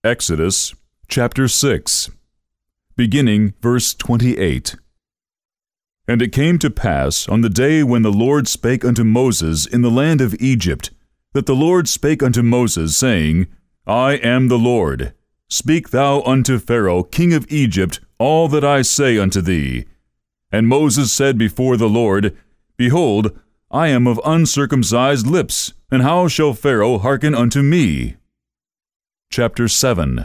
Exodus chapter 6, beginning verse 28. And it came to pass on the day when the Lord spake unto Moses in the land of Egypt, that the Lord spake unto Moses, saying, I am the Lord. Speak thou unto Pharaoh king of Egypt all that I say unto thee. And Moses said before the Lord, Behold, I am of uncircumcised lips, and how shall Pharaoh hearken unto me? Chapter 7.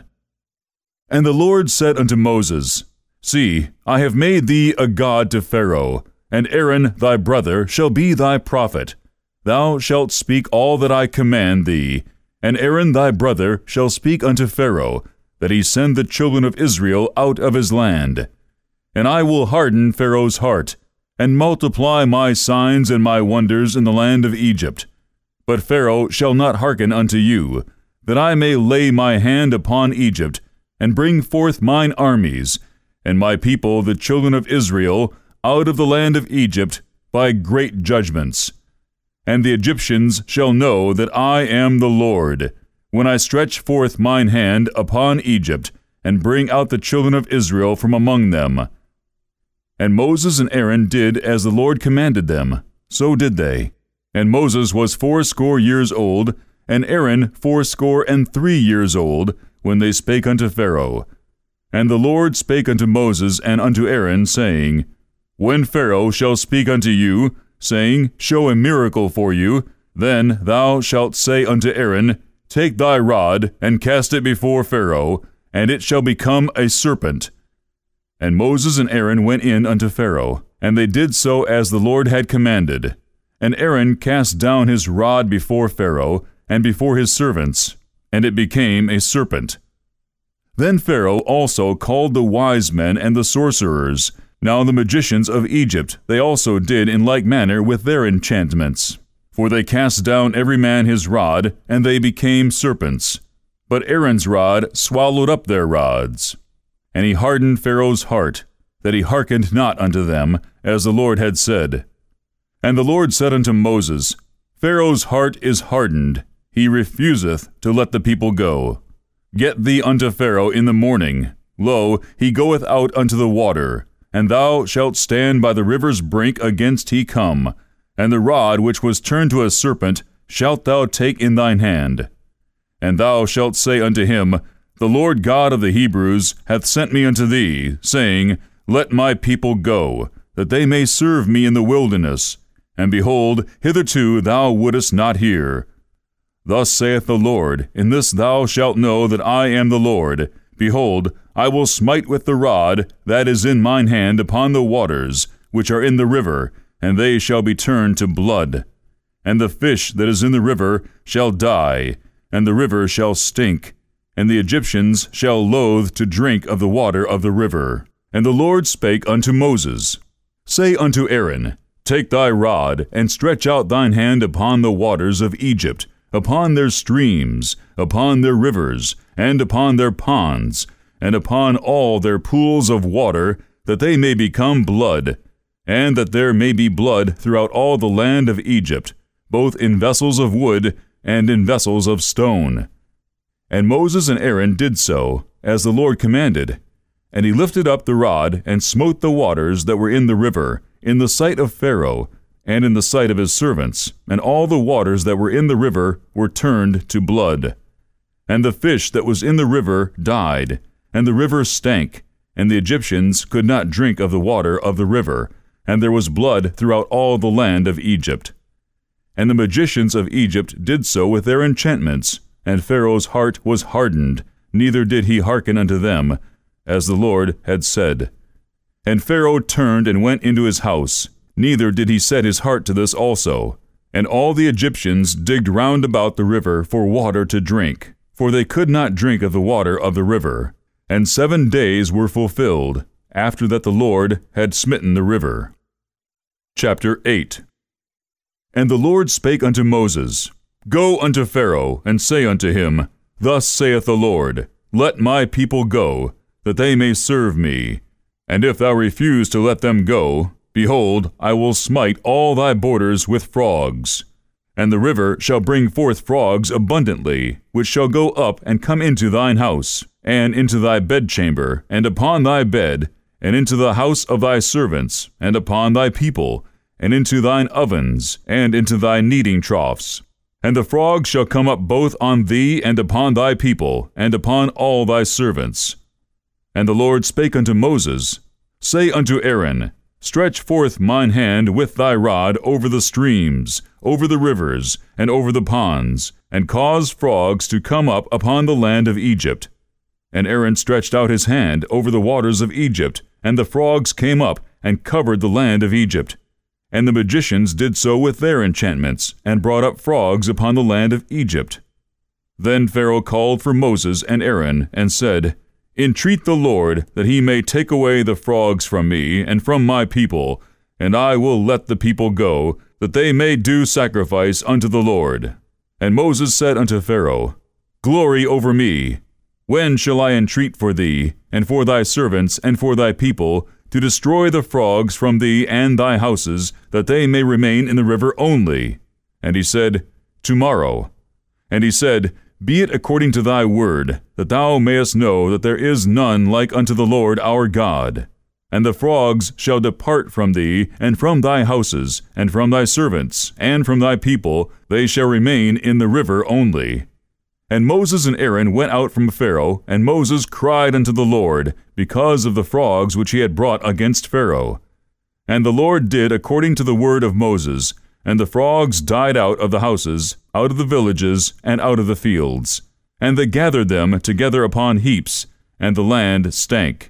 And the Lord said unto Moses, See, I have made thee a god to Pharaoh, and Aaron thy brother shall be thy prophet. Thou shalt speak all that I command thee, and Aaron thy brother shall speak unto Pharaoh, that he send the children of Israel out of his land. And I will harden Pharaoh's heart, and multiply my signs and my wonders in the land of Egypt. But Pharaoh shall not hearken unto you, that I may lay my hand upon Egypt, and bring forth mine armies, and my people the children of Israel, out of the land of Egypt, by great judgments. And the Egyptians shall know that I am the Lord, when I stretch forth mine hand upon Egypt, and bring out the children of Israel from among them. And Moses and Aaron did as the Lord commanded them, so did they. And Moses was 80 years old, and Aaron 83 years old, when they spake unto Pharaoh. And the Lord spake unto Moses and unto Aaron, saying, When Pharaoh shall speak unto you, saying, Show a miracle for you, then thou shalt say unto Aaron, Take thy rod, and cast it before Pharaoh, and it shall become a serpent. And Moses and Aaron went in unto Pharaoh, and they did so as the Lord had commanded. And Aaron cast down his rod before Pharaoh, and before his servants, and it became a serpent. Then Pharaoh also called the wise men and the sorcerers. Now the magicians of Egypt they also did in like manner with their enchantments. For they cast down every man his rod, and they became serpents. But Aaron's rod swallowed up their rods. And he hardened Pharaoh's heart, that he hearkened not unto them, as the Lord had said. And the Lord said unto Moses, Pharaoh's heart is hardened, he refuseth to let the people go. Get thee unto Pharaoh in the morning. Lo, he goeth out unto the water, and thou shalt stand by the river's brink against he come, and the rod which was turned to a serpent shalt thou take in thine hand. And thou shalt say unto him, The Lord God of the Hebrews hath sent me unto thee, saying, Let my people go, that they may serve me in the wilderness. And behold, hitherto thou wouldest not hear. Thus saith the Lord, In this thou shalt know that I am the Lord. Behold, I will smite with the rod that is in mine hand upon the waters, which are in the river, and they shall be turned to blood. And the fish that is in the river shall die, and the river shall stink, and the Egyptians shall loathe to drink of the water of the river. And the Lord spake unto Moses, Say unto Aaron, Take thy rod, and stretch out thine hand upon the waters of Egypt, upon their streams, upon their rivers, and upon their ponds, and upon all their pools of water, that they may become blood, and that there may be blood throughout all the land of Egypt, both in vessels of wood and in vessels of stone. And Moses and Aaron did so, as the Lord commanded. And he lifted up the rod, and smote the waters that were in the river, in the sight of Pharaoh, and in the sight of his servants, and all the waters that were in the river were turned to blood. And the fish that was in the river died, and the river stank, and the Egyptians could not drink of the water of the river, and there was blood throughout all the land of Egypt. And the magicians of Egypt did so with their enchantments, and Pharaoh's heart was hardened, neither did he hearken unto them, as the Lord had said. And Pharaoh turned and went into his house, neither did he set his heart to this also. And all the Egyptians digged round about the river for water to drink, for they could not drink of the water of the river. And 7 days were fulfilled, after that the Lord had smitten the river. Chapter 8. And the Lord spake unto Moses, Go unto Pharaoh, and say unto him, Thus saith the Lord, Let my people go, that they may serve me. And if thou refuse to let them go, behold, I will smite all thy borders with frogs. And the river shall bring forth frogs abundantly, which shall go up and come into thine house, and into thy bedchamber, and upon thy bed, and into the house of thy servants, and upon thy people, and into thine ovens, and into thy kneading troughs. And the frogs shall come up both on thee and upon thy people, and upon all thy servants. And the Lord spake unto Moses, Say unto Aaron, Stretch forth mine hand with thy rod over the streams, over the rivers, and over the ponds, and cause frogs to come up upon the land of Egypt. And Aaron stretched out his hand over the waters of Egypt, and the frogs came up and covered the land of Egypt. And the magicians did so with their enchantments, and brought up frogs upon the land of Egypt. Then Pharaoh called for Moses and Aaron, and said, Entreat the Lord, that he may take away the frogs from me and from my people, and I will let the people go, that they may do sacrifice unto the Lord. And Moses said unto Pharaoh, Glory over me! When shall I entreat for thee, and for thy servants, and for thy people, to destroy the frogs from thee and thy houses, that they may remain in the river only? And he said, Tomorrow. And he said, Be it according to thy word, that thou mayest know that there is none like unto the Lord our God. And the frogs shall depart from thee, and from thy houses, and from thy servants, and from thy people, they shall remain in the river only. And Moses and Aaron went out from Pharaoh, and Moses cried unto the Lord, because of the frogs which he had brought against Pharaoh. And the Lord did according to the word of Moses, and the frogs died out of the houses, out of the villages, and out of the fields. And they gathered them together upon heaps, and the land stank.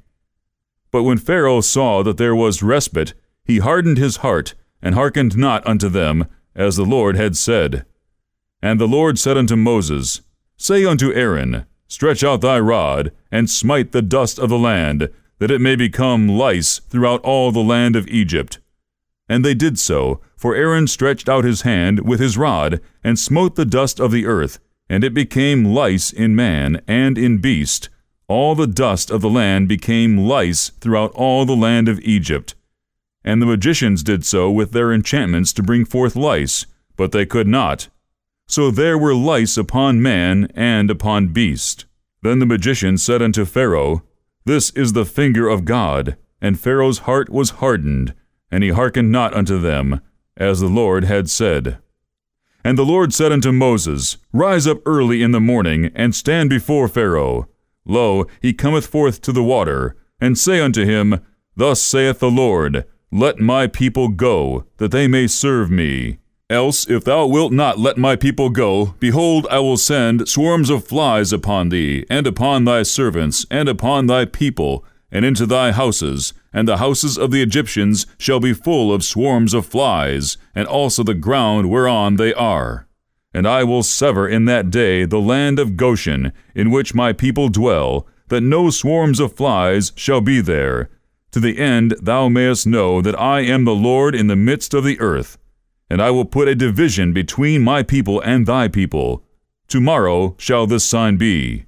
But when Pharaoh saw that there was respite, he hardened his heart, and hearkened not unto them, as the Lord had said. And the Lord said unto Moses, Say unto Aaron, Stretch out thy rod, and smite the dust of the land, that it may become lice throughout all the land of Egypt. And they did so, for Aaron stretched out his hand with his rod, and smote the dust of the earth, and it became lice in man and in beast. All the dust of the land became lice throughout all the land of Egypt. And the magicians did so with their enchantments to bring forth lice, but they could not. So there were lice upon man and upon beast. Then the magician said unto Pharaoh, This is the finger of God. And Pharaoh's heart was hardened, and he hearkened not unto them, as the Lord had said. And the Lord said unto Moses, Rise up early in the morning, and stand before Pharaoh. Lo, he cometh forth to the water, and say unto him, Thus saith the Lord, Let my people go, that they may serve me. Else, if thou wilt not let my people go, behold, I will send swarms of flies upon thee, and upon thy servants, and upon thy people, and into thy houses, and the houses of the Egyptians shall be full of swarms of flies, and also the ground whereon they are. And I will sever in that day the land of Goshen, in which my people dwell, that no swarms of flies shall be there, to the end thou mayest know that I am the Lord in the midst of the earth. And I will put a division between my people and thy people. Tomorrow shall this sign be.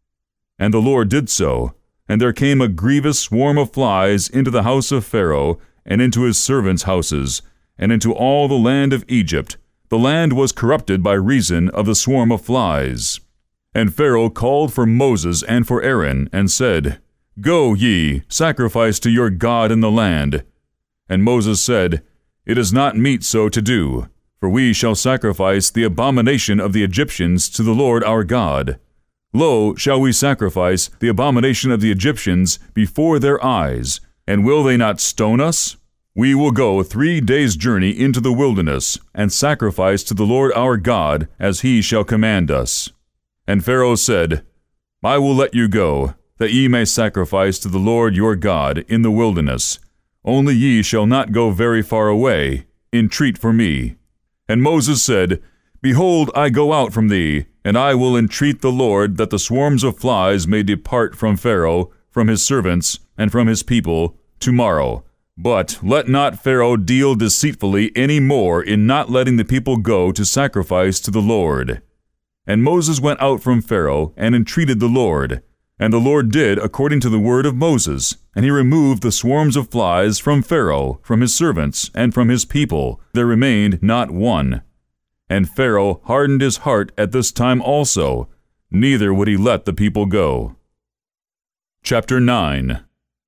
And the Lord did so, and there came a grievous swarm of flies into the house of Pharaoh, and into his servants' houses, and into all the land of Egypt. The land was corrupted by reason of the swarm of flies. And Pharaoh called for Moses and for Aaron, and said, Go ye, sacrifice to your God in the land. And Moses said, It is not meet so to do, for we shall sacrifice the abomination of the Egyptians to the Lord our God. Lo, shall we sacrifice the abomination of the Egyptians before their eyes, and will they not stone us? We will go 3 days' journey into the wilderness, and sacrifice to the Lord our God, as he shall command us. And Pharaoh said, I will let you go, that ye may sacrifice to the Lord your God in the wilderness. Only ye shall not go very far away. Entreat for me. And Moses said, Behold, I go out from thee, and I will entreat the Lord that the swarms of flies may depart from Pharaoh, from his servants, and from his people, tomorrow. But let not Pharaoh deal deceitfully any more in not letting the people go to sacrifice to the Lord. And Moses went out from Pharaoh, and entreated the Lord. And the Lord did according to the word of Moses, and he removed the swarms of flies from Pharaoh, from his servants, and from his people. There remained not one. And Pharaoh hardened his heart at this time also, neither would he let the people go. Chapter 9.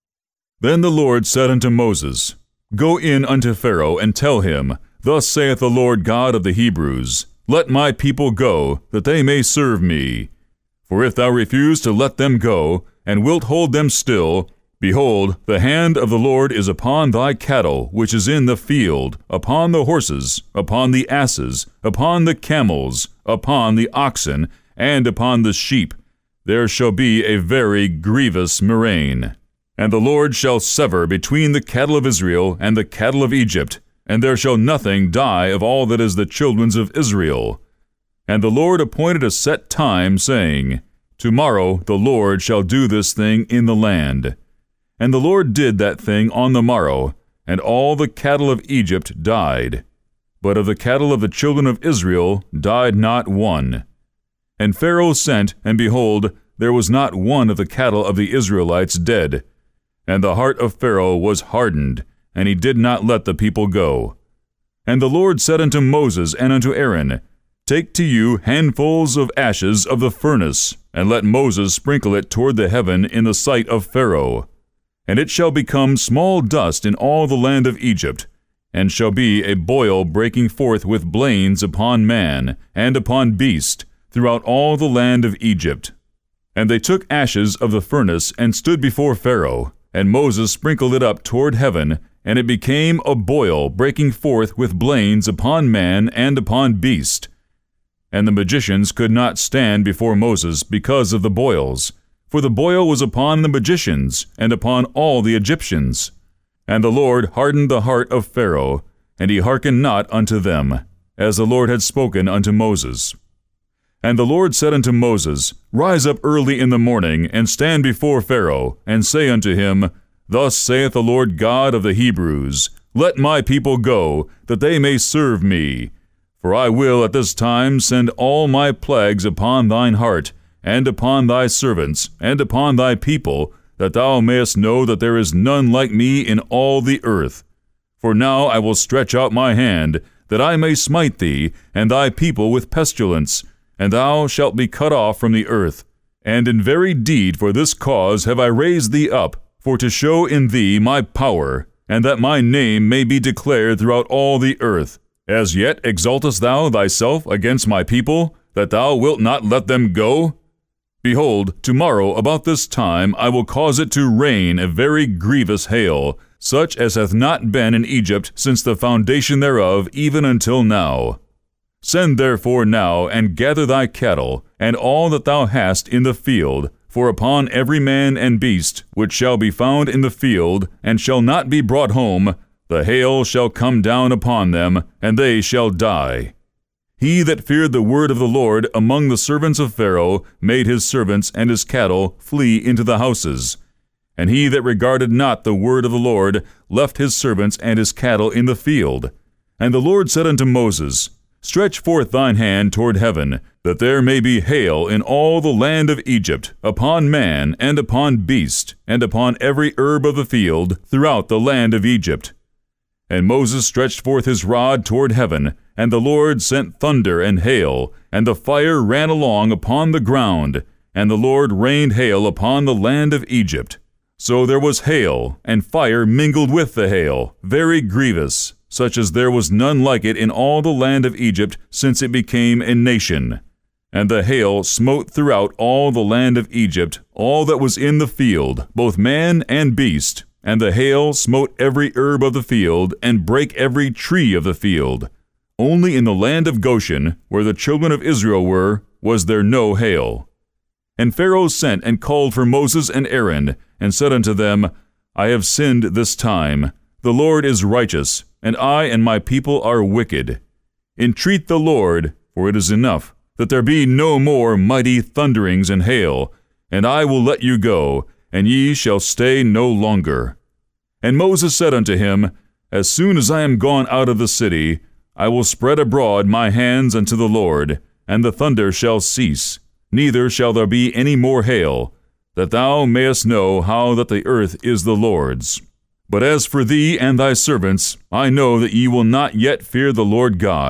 Then the Lord said unto Moses, Go in unto Pharaoh, and tell him, Thus saith the Lord God of the Hebrews, Let my people go, that they may serve me. For if thou refuse to let them go, and wilt hold them still, behold, the hand of the Lord is upon thy cattle which is in the field, upon the horses, upon the asses, upon the camels, upon the oxen, and upon the sheep. There shall be a very grievous murrain. And the Lord shall sever between the cattle of Israel and the cattle of Egypt, and there shall nothing die of all that is the children's of Israel. And the Lord appointed a set time, saying, Tomorrow the Lord shall do this thing in the land. And the Lord did that thing on the morrow, and all the cattle of Egypt died. But of the cattle of the children of Israel died not one. And Pharaoh sent, and behold, there was not one of the cattle of the Israelites dead. And the heart of Pharaoh was hardened, and he did not let the people go. And the Lord said unto Moses and unto Aaron, Take to you handfuls of ashes of the furnace, and let Moses sprinkle it toward the heaven in the sight of Pharaoh. And it shall become small dust in all the land of Egypt, and shall be a boil breaking forth with blains upon man, and upon beast, throughout all the land of Egypt. And they took ashes of the furnace, and stood before Pharaoh, and Moses sprinkled it up toward heaven, and it became a boil breaking forth with blains upon man and upon beast. And the magicians could not stand before Moses because of the boils, for the boil was upon the magicians, and upon all the Egyptians. And the Lord hardened the heart of Pharaoh, and he hearkened not unto them, as the Lord had spoken unto Moses. And the Lord said unto Moses, Rise up early in the morning, and stand before Pharaoh, and say unto him, Thus saith the Lord God of the Hebrews, Let my people go, that they may serve me. For I will at this time send all my plagues upon thine heart, and upon thy servants, and upon thy people, that thou mayest know that there is none like me in all the earth. For now I will stretch out my hand, that I may smite thee, and thy people with pestilence, and thou shalt be cut off from the earth. And in very deed for this cause have I raised thee up, for to show in thee my power, and that my name may be declared throughout all the earth. As yet exaltest thou thyself against my people, that thou wilt not let them go? Behold, tomorrow about this time I will cause it to rain a very grievous hail, such as hath not been in Egypt since the foundation thereof even until now. Send therefore now, and gather thy cattle, and all that thou hast in the field, for upon every man and beast which shall be found in the field, and shall not be brought home, the hail shall come down upon them, and they shall die. He that feared the word of the Lord among the servants of Pharaoh made his servants and his cattle flee into the houses. And he that regarded not the word of the Lord left his servants and his cattle in the field. And the Lord said unto Moses, Stretch forth thine hand toward heaven, that there may be hail in all the land of Egypt, upon man, and upon beast, and upon every herb of the field, throughout the land of Egypt. And Moses stretched forth his rod toward heaven, and the Lord sent thunder and hail, and the fire ran along upon the ground, and the Lord rained hail upon the land of Egypt. So there was hail, and fire mingled with the hail, very grievous, such as there was none like it in all the land of Egypt since it became a nation. And the hail smote throughout all the land of Egypt, all that was in the field, both man and beast. And the hail smote every herb of the field, and brake every tree of the field. Only in the land of Goshen, where the children of Israel were, was there no hail. And Pharaoh sent and called for Moses and Aaron, and said unto them, I have sinned this time. The Lord is righteous, and I and my people are wicked. Entreat the Lord, for it is enough, that there be no more mighty thunderings and hail, and I will let you go, and ye shall stay no longer. And Moses said unto him, As soon as I am gone out of the city, I will spread abroad my hands unto the Lord, and the thunder shall cease, neither shall there be any more hail, that thou mayest know how that the earth is the Lord's. But as for thee and thy servants, I know that ye will not yet fear the Lord God.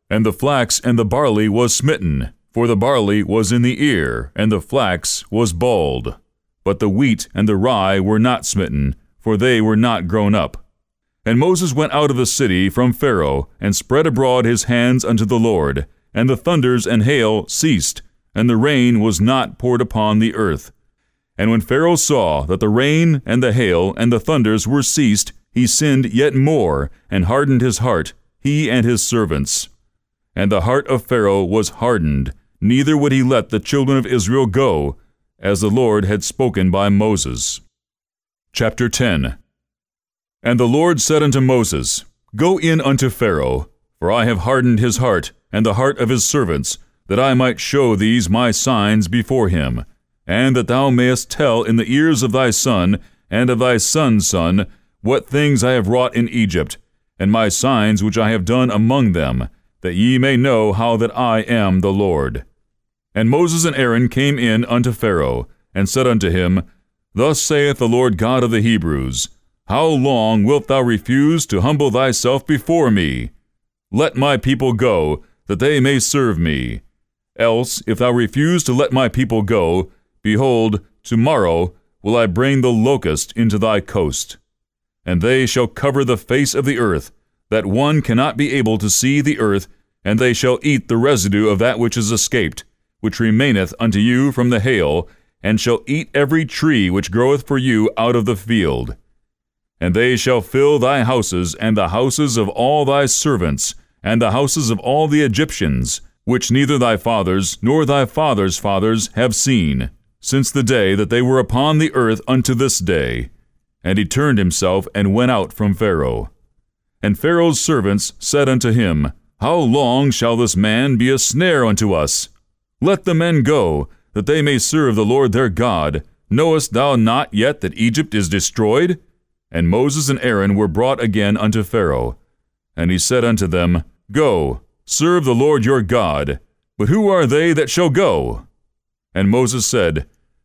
And the flax and the barley was smitten, for the barley was in the ear, and the flax was bald. But the wheat and the rye were not smitten, for they were not grown up. And Moses went out of the city from Pharaoh, and spread abroad his hands unto the Lord, and the thunders and hail ceased, and the rain was not poured upon the earth. And when Pharaoh saw that the rain and the hail and the thunders were ceased, he sinned yet more, and hardened his heart, he and his servants. And the heart of Pharaoh was hardened, neither would he let the children of Israel go, as the Lord had spoken by Moses. Chapter 10. And the Lord said unto Moses, Go in unto Pharaoh, for I have hardened his heart, and the heart of his servants, that I might show these my signs before him, and that thou mayest tell in the ears of thy son, and of thy son's son, what things I have wrought in Egypt, and my signs which I have done among them, that ye may know how that I am the Lord. And Moses and Aaron came in unto Pharaoh, and said unto him, Thus saith the Lord God of the Hebrews, How long wilt thou refuse to humble thyself before me? Let my people go, that they may serve me. Else, if thou refuse to let my people go, behold, tomorrow will I bring the locust into thy coast. And they shall cover the face of the earth, that one cannot be able to see the earth, and they shall eat the residue of that which is escaped, which remaineth unto you from the hail, and shall eat every tree which groweth for you out of the field. And they shall fill thy houses, and the houses of all thy servants, and the houses of all the Egyptians, which neither thy fathers nor thy fathers' fathers have seen, since the day that they were upon the earth unto this day. And he turned himself and went out from Pharaoh. And Pharaoh's servants said unto him, How long shall this man be a snare unto us? Let the men go, that they may serve the Lord their God. Knowest thou not yet that Egypt is destroyed? And Moses and Aaron were brought again unto Pharaoh. And he said unto them, Go, serve the Lord your God. But who are they that shall go? And Moses said,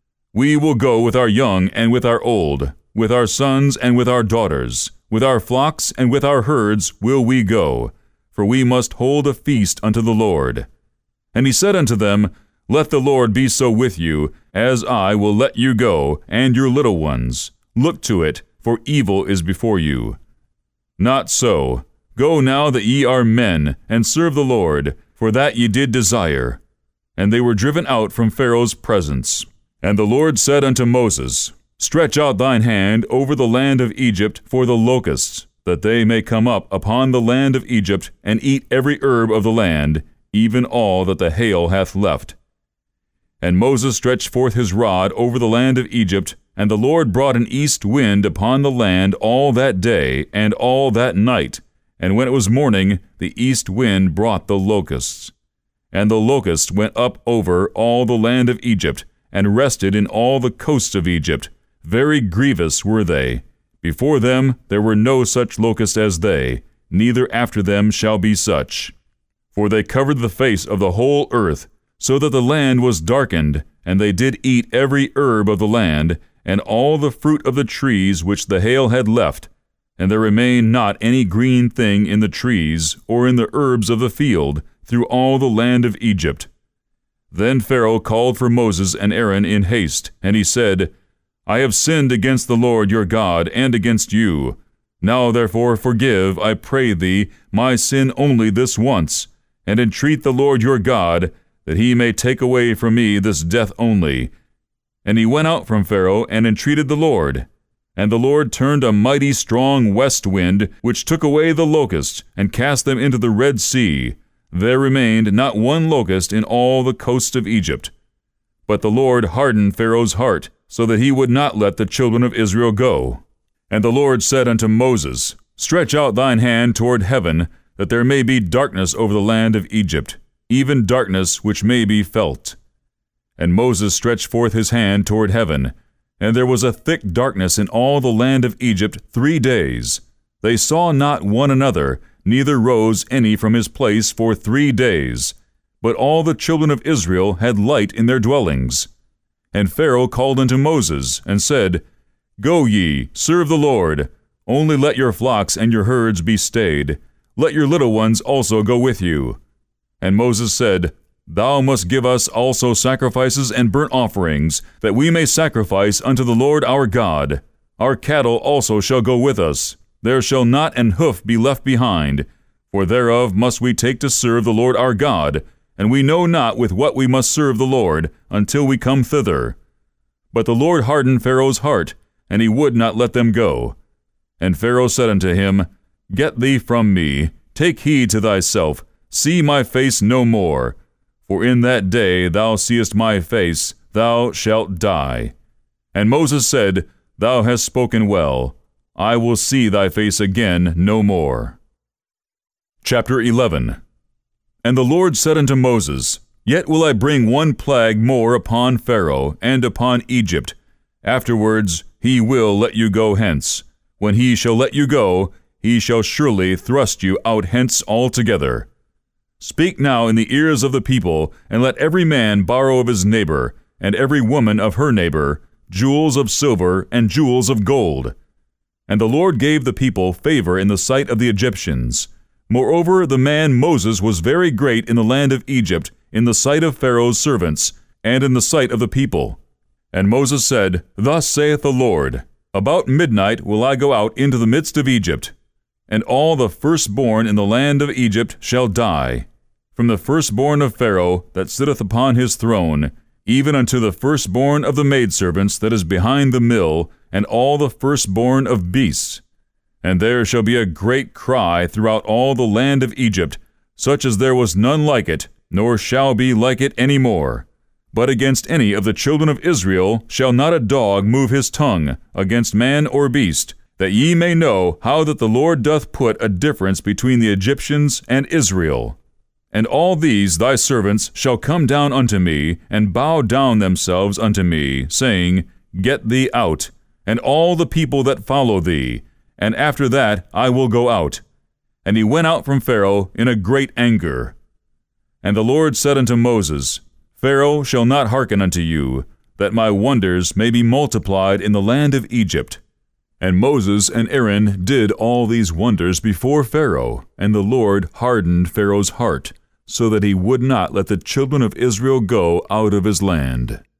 We will go with our young and with our old, with our sons and with our daughters, with our flocks and with our herds will we go, for we must hold a feast unto the Lord. And he said unto them, Let the Lord be so with you, as I will let you go, and your little ones. Look to it, for evil is before you. Not so. Go now that ye are men, and serve the Lord, for that ye did desire. And they were driven out from Pharaoh's presence. And the Lord said unto Moses, Stretch out thine hand over the land of Egypt for the locusts, that they may come up upon the land of Egypt, and eat every herb of the land, even all that the hail hath left. And Moses stretched forth his rod over the land of Egypt, and the Lord brought an east wind upon the land all that day and all that night. And when it was morning, the east wind brought the locusts. And the locusts went up over all the land of Egypt, and rested in all the coasts of Egypt. Very grievous were they. Before them there were no such locusts as they, neither after them shall be such. For they covered the face of the whole earth, so that the land was darkened, and they did eat every herb of the land, and all the fruit of the trees which the hail had left, and there remained not any green thing in the trees, or in the herbs of the field, through all the land of Egypt. Then Pharaoh called for Moses and Aaron in haste, and he said, I have sinned against the Lord your God, and against you. Now therefore forgive, I pray thee, my sin only this once, and entreat the Lord your God, that he may take away from me this death only. And he went out from Pharaoh, and entreated the Lord. And the Lord turned a mighty strong west wind, which took away the locusts, and cast them into the Red Sea. There remained not one locust in all the coasts of Egypt. But the Lord hardened Pharaoh's heart, so that he would not let the children of Israel go. And the Lord said unto Moses, Stretch out thine hand toward heaven, that there may be darkness over the land of Egypt, even darkness which may be felt. And Moses stretched forth his hand toward heaven, and there was a thick darkness in all the land of Egypt 3 days. They saw not one another, neither rose any from his place for 3 days. But all the children of Israel had light in their dwellings. And Pharaoh called unto Moses, and said, Go ye, serve the Lord. Only let your flocks and your herds be stayed. Let your little ones also go with you. And Moses said, Thou must give us also sacrifices and burnt offerings, that we may sacrifice unto the Lord our God. Our cattle also shall go with us. There shall not an hoof be left behind, for thereof must we take to serve the Lord our God, and we know not with what we must serve the Lord, until we come thither. But the Lord hardened Pharaoh's heart, and he would not let them go. And Pharaoh said unto him, Get thee from me, take heed to thyself, see my face no more. For in that day thou seest my face, thou shalt die. And Moses said, Thou hast spoken well. I will see thy face again no more. Chapter 11. And the Lord said unto Moses, Yet will I bring one plague more upon Pharaoh and upon Egypt. Afterwards he will let you go hence. When he shall let you go, he shall surely thrust you out hence altogether. Speak now in the ears of the people, and let every man borrow of his neighbor, and every woman of her neighbor, jewels of silver and jewels of gold. And the Lord gave the people favor in the sight of the Egyptians. Moreover, the man Moses was very great in the land of Egypt, in the sight of Pharaoh's servants, and in the sight of the people. And Moses said, Thus saith the Lord, About midnight will I go out into the midst of Egypt, and all the firstborn in the land of Egypt shall die, from the firstborn of Pharaoh that sitteth upon his throne, even unto the firstborn of the maidservants that is behind the mill, and all the firstborn of beasts. And there shall be a great cry throughout all the land of Egypt, such as there was none like it, nor shall be like it any more. But against any of the children of Israel shall not a dog move his tongue, against man or beast, that ye may know how that the Lord doth put a difference between the Egyptians and Israel. And all these thy servants shall come down unto me, and bow down themselves unto me, saying, Get thee out, and all the people that follow thee, and after that I will go out. And he went out from Pharaoh in a great anger. And the Lord said unto Moses, Pharaoh shall not hearken unto you, that my wonders may be multiplied in the land of Egypt. And Moses and Aaron did all these wonders before Pharaoh, and the Lord hardened Pharaoh's heart, so that he would not let the children of Israel go out of his land.